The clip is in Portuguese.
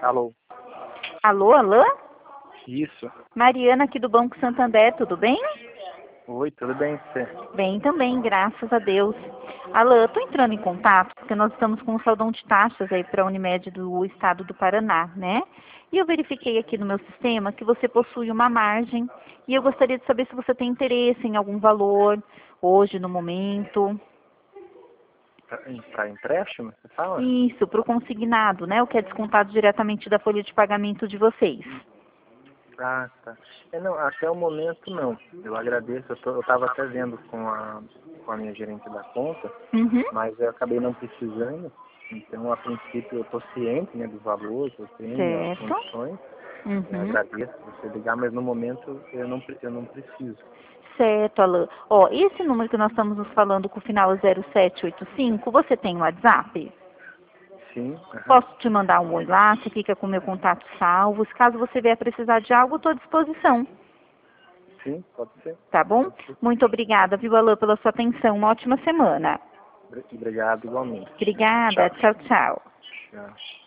Alô? Alô, alô? Isso. Mariana aqui do Banco Santander, tudo bem? Oi, tudo bem você? Bem também, graças a Deus. Alô, eu estou entrando em contato porque nós estamos com um saldão de taxas aí para a Unimed do estado do Paraná, né? E eu verifiquei aqui no meu sistema que você possui uma margem e eu gostaria de saber se você tem interesse em algum valor hoje, no momento. Para empréstimo, você fala? Isso, para o consignado, né? O que é descontado diretamente da folha de pagamento de vocês. Ah, tá. Não, até o momento não. Eu agradeço, eu estava até vendo com a minha gerente da conta, Uhum. mas eu acabei não precisando. Então, a princípio, eu estou ciente, né, do valor que eu tenho, as Certo. condições. Eu Uhum. agradeço você ligar, mas no momento eu não preciso. Certo, Alain. Ó, esse número que nós estamos nos falando com o final 0785, você tem o WhatsApp? Sim, Posso te mandar um oi lá, você fica com o meu contato salvo. Se caso você vier precisar de algo, estou à disposição. sim, pode ser. Tá bom? Pode ser. Muito obrigada, viu, Alain, pela sua atenção. Uma ótima semana. Obrigado igualmente. Obrigada. Tchau. Tchau, tchau. Tchau.